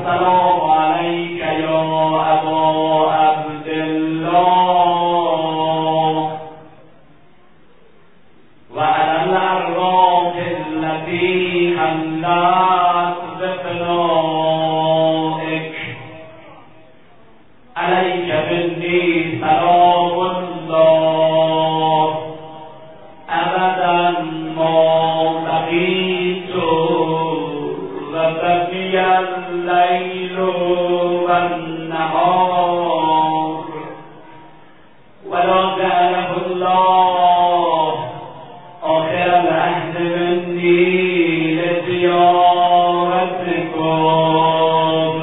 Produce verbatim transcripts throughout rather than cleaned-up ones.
السلام علیک یا ابا عبدالله و علی الارواح التي حلت بفنائک علیک منی سلام الله ابدا ما بقیت و بقی اللیل و النهار ولا جعله الله آخر العهد منی لزیارتکم.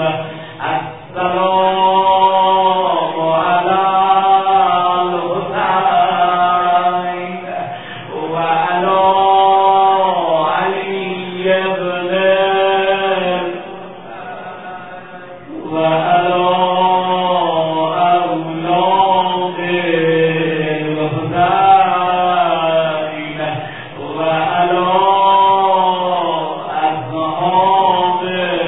السلام علی الحسین و علی علی ابن و علی اولاد الحسین و علی اصحاب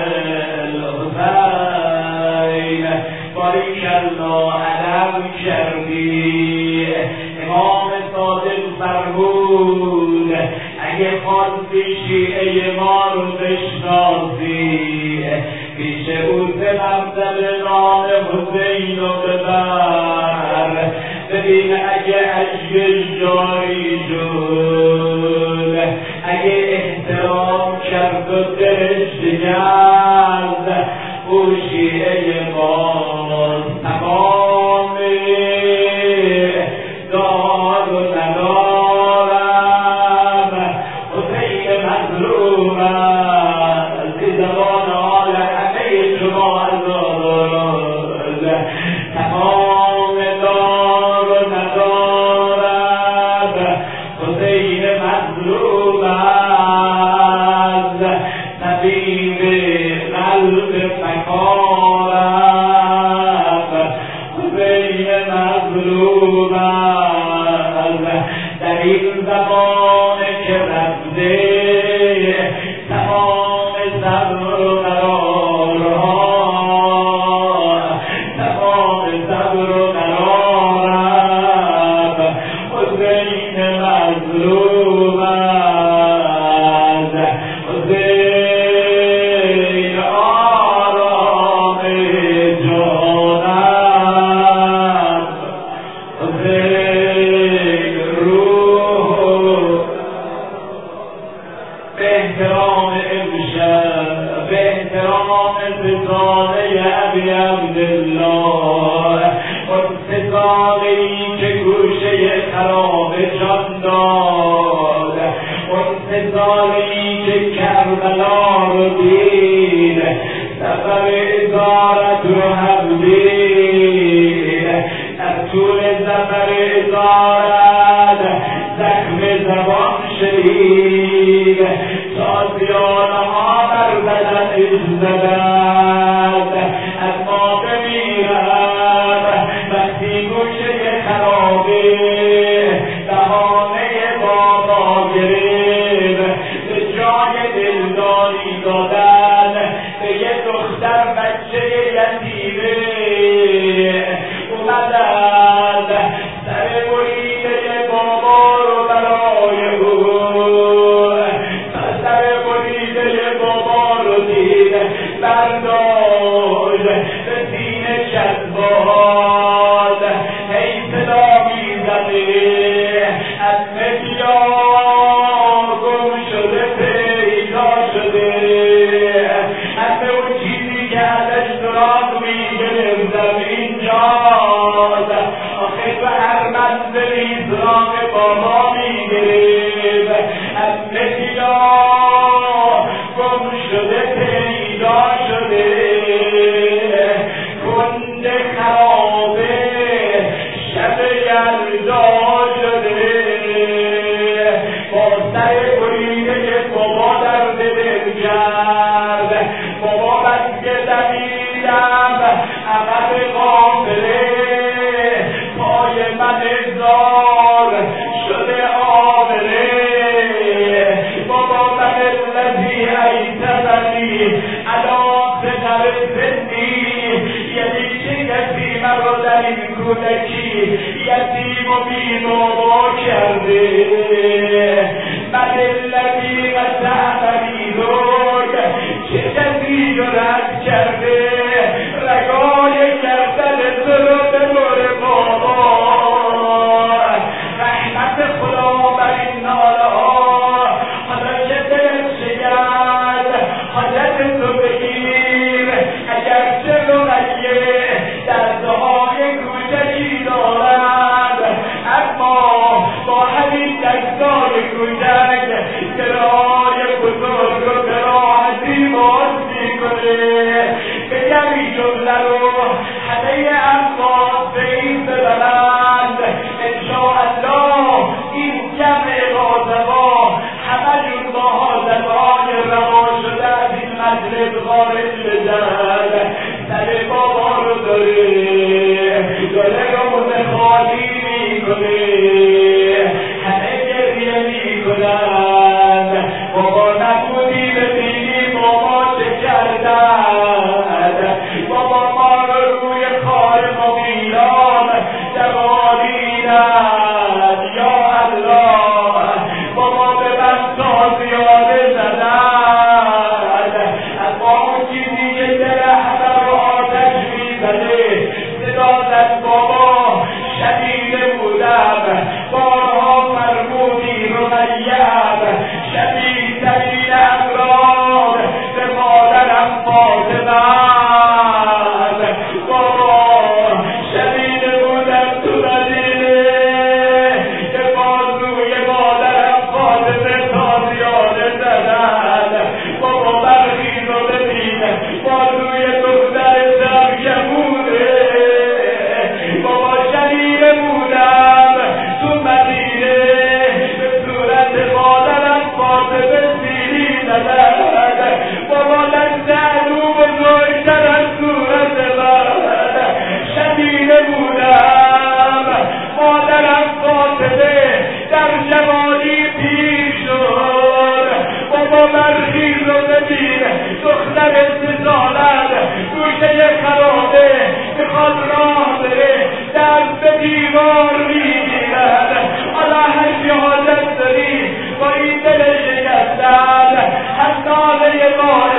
الحسین. باریک الله علم کردی. امام صادق فرمود اگه خواستی شیعه ما رو بشناسی پیش او زمزم نام حسین رو ببر. ببین اگه عشق جاری شد، اگه احترام کرد و دلش شکست، او شیعه ماست. تمام دار و ندارم حسین مظلوم است. زبان حال همه شما هزاران. تمام دار و ندارم حسین مظلوم است. طبیب قلب فکارم حسین مظلوم است. در این زمان که رفته تمام صبر و قرارها، تمام صبر و قرارم حسین مظلوم است. حسین آرام جانم، حسین روح. به احترام امشب، به احترام ستاره ابی عبدالله، اون ستاره‌ای که گوشه خراب جان داد، اون ستاره‌ای که کربلا رو دید، سفر ازارت رو هم دید. در طول سفر ازارت زخم زبان شدید، تازیانها بر بدنش زدند. اما بمیرد وقتی گوشه خرابه بهانه بابا گرفت، به جای دلداری دادن به یه دختر بچه یتیمه اومدند سر بریده بابا رو برای او، سر بریده بابا رو دید برداشت به سینه چسباند. هی صدا میزده اسم بیا گم شده پیدا شده، اسم اون چیزی که ازش سراغ میگرفتم اینجاست. آخه به هر منزلی سراغ بابا میگرفت. اسم بیا گم شده پیدا شده، کند خرابه شب یلدا شده. با سر بریده بابا درد دل کرد. بابا بس که دویدم عقب قافله، پای من زار شده آبله. بابا من الذی ایتبنی علی سقر کودکی یتیم و بی‌بابا کرده مدلتی و سهمری زرگ چه کسی رو رد کرده رگای گردن تو به بر بابا رحمت خدا بر این ناله ها حالا که دلت شگرد حاجت تو بگیر اگر چه رقیه دستهای کوچکی دارد اما با همین دستای کوچک درای بزرگ و به راحتی باز میکنه بگم این جمله رو همه انفاس به این ببرند انشاءالله این جمع غازوا همه جون با حاضرهای روا شده از این مجلس خارج بشن سر بابا رو داره داره روز خالی میکنه همه گریه میکنن بابا نبودی ببینی بابا چه کردن بابا ما رو روی خار مبیلان دوانیدن یا الله بابا به بستا زیاده زدن اما اون چیزی که دل همه رو آتش میزده صدا زد بابا شدید بودم بارها فرمودی رو مریم شدیدترین امراض به مادرم فاطمه بابا شدید بودم تو مدینه که بازوی مادرم فاطمه تا زیاده زدن بابا برخیز رو ببین بازوی دختر سرگمونه بابا شدید بودم تو مدینه به صورت مادرم فاطمه سیری زدن بابا لنزنو بزرگتر از صورت من شدید بودم مادرم فاطمه در جوانی پیر شد بابا برخیز رو ببین دختر سزالت گوشه خرابه میخواد راه بره دست به دیوار میگیرد حالا هرچی حاجت داری با این دل شکستن حتی به یه بار